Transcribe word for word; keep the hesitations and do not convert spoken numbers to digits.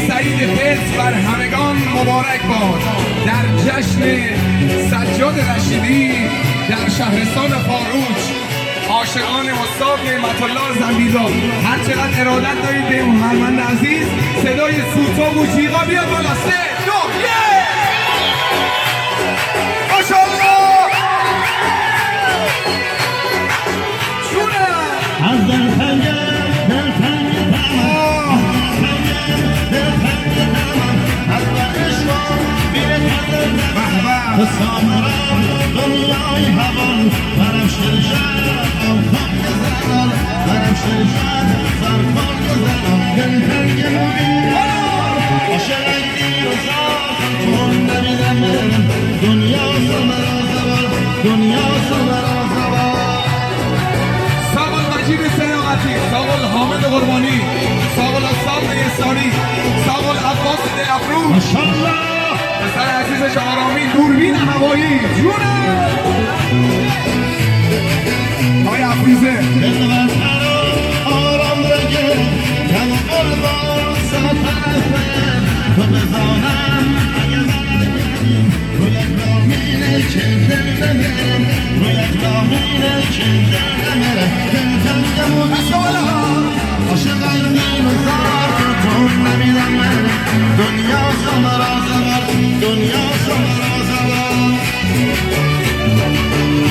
سعید فطر بر همگان مبارک باد. در جشن سجاد رشیدی در شهرستان فاروج عاشقان استاد نعمت الله زنبیزا هر چقدر ارادت دارید به هنرمند عزیز صدای سوسو و جیغا بیاد بالا. سه دو یک ماشاءالله. شونه از دلتنگ دلتنگ تمام دلتنگ تمام از عشق بی‌قدر بهبه سامران دنیای هوان برشتر شدم زنان برشتر شدم سرکار زنان دلتنگ مبین عاشق دیر و زاد چون نمیدم دنیا سمرا زبان دنیا سمرا زبان. ساقل مجید سراغتی، ساقل حامد قربانی، ساقل استاد نیستانی، ساقل عباس دلافروز ماشاءالله پسر عزیز شهرامین دوربین هوایی جونه